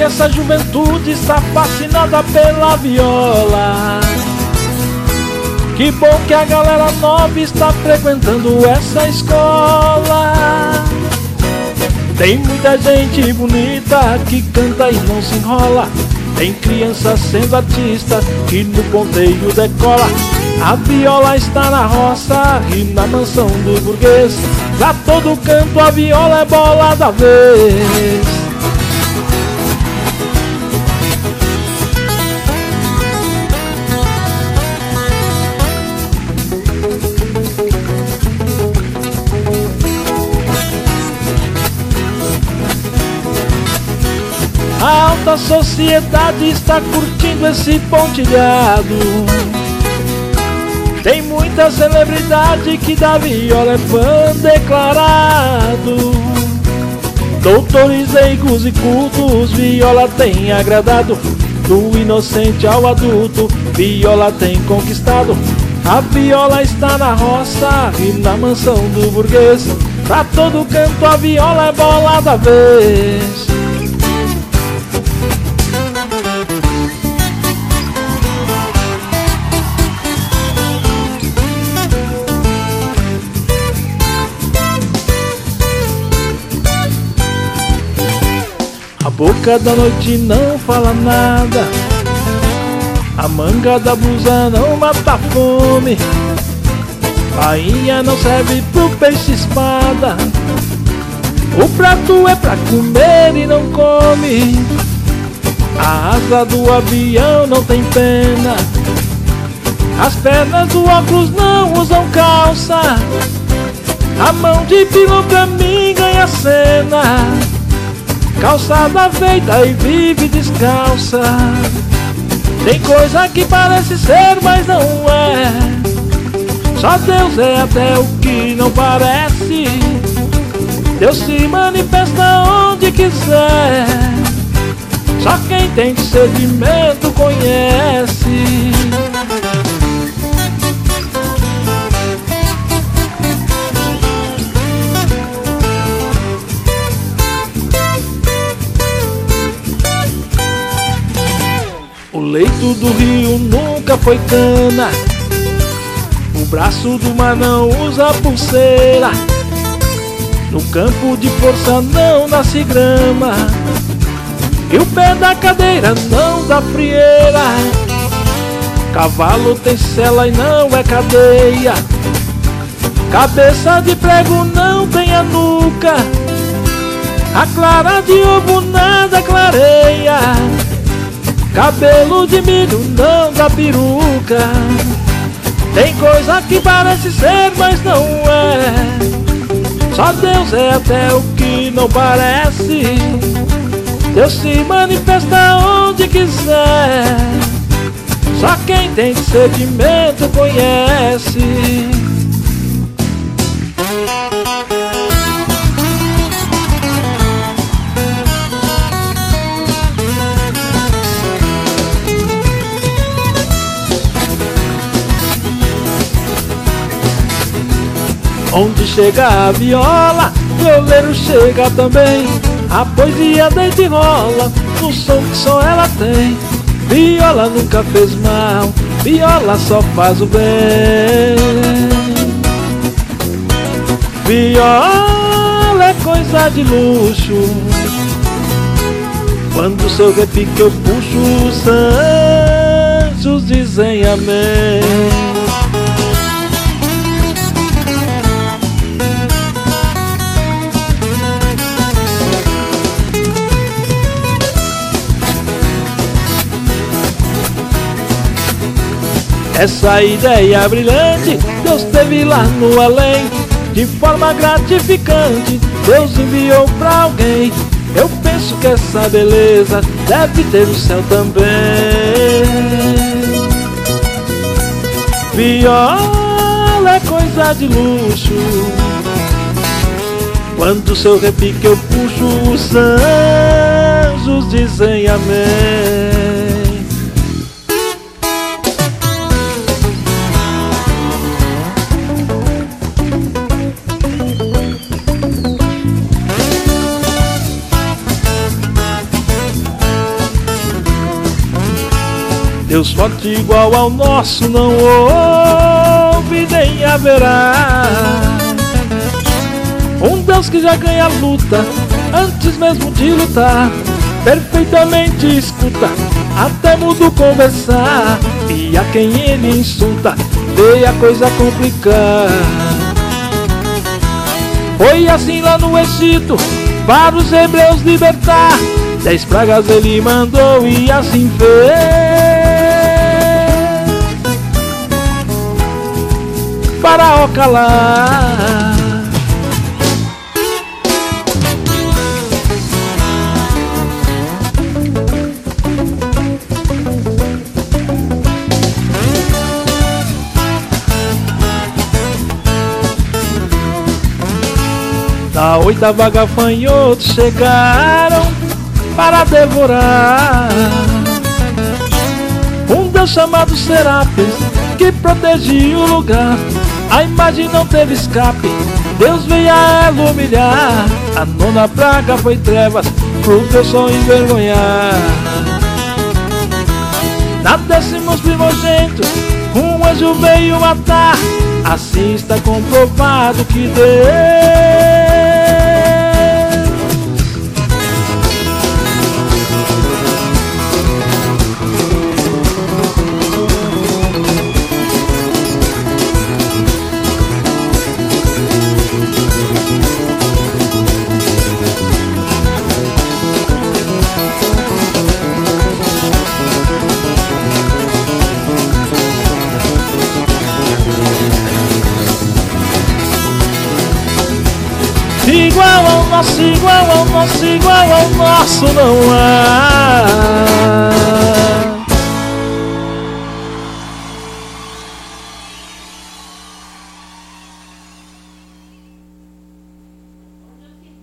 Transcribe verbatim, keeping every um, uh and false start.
que essa juventude está fascinada pela viola. Que bom que a galera nova está frequentando essa escola. Tem muita gente bonita que canta e não se enrola. Tem criança sendo artista que no ponteio decola. A viola está na roça e na mansão do burguês. Pra todo canto a viola é bola da vez. A alta sociedade está curtindo esse pontilhado. Tem muita celebridade que da viola é fã declarado. Doutores, leigos e cultos, viola tem agradado. Do inocente ao adulto, viola tem conquistado. A viola está na roça e na mansão do burguês. Pra todo canto a viola é bola da vez. A boca da noite não fala nada, a manga da blusa não mata a fome, bainha não serve pro peixe espada, o prato é pra comer e não come, a asa do avião não tem pena, as pernas do óculos não usam calça, a mão de pilão pra mim ganha cena. Calçada feita e vive descalça. Tem coisa que parece ser, mas não é. Só Deus é até o que não parece. Deus se manifesta onde quiser. Só quem tem discernimento conhece. O leito do rio nunca foi cana, o braço do mar não usa pulseira, no campo de força não nasce grama, e o pé da cadeira não dá frieira. Cavalo tem sela e não é cadeia, cabeça de prego não tem a nuca, a clara de ovo nada clareia. Cabelo de milho não dá peruca. Tem coisa que parece ser, mas não é. Só Deus é até o que não parece. Deus se manifesta onde quiser. Só quem tem discernimento conhece. Onde chega a viola, violeiro chega também. A poesia deita e rola no som que só ela tem. Viola nunca fez mal, viola só faz o bem. Viola é coisa de luxo. Quando o seu repique eu puxo, os anjos dizem amém. Essa ideia brilhante Deus teve lá no além. De forma gratificante Deus enviou pra alguém. Eu penso que essa beleza deve ter o céu também. Viola é coisa de luxo. Quando seu repique eu puxo, os anjos dizem amém. Deus forte igual ao nosso não houve nem haverá. Um Deus que já ganha a luta antes mesmo de lutar, perfeitamente escuta, até mudo conversar. E a quem ele insulta, vê a coisa complicar. Foi assim lá no Egito, para os hebreus libertar. Dez pragas ele mandou e assim fez. Faraó calar. Da oitava gafanhotos chegaram para devorar. Um Deus chamado Serapis que protegia o lugar. A imagem não teve escape, Deus veio a ela humilhar. A nona praga foi trevas, pro Deus só envergonhar. Na décimos primogênitos, um anjo veio matar. Assim está comprovado que Deus igual ao nosso, igual ao nosso, igual ao nosso não há.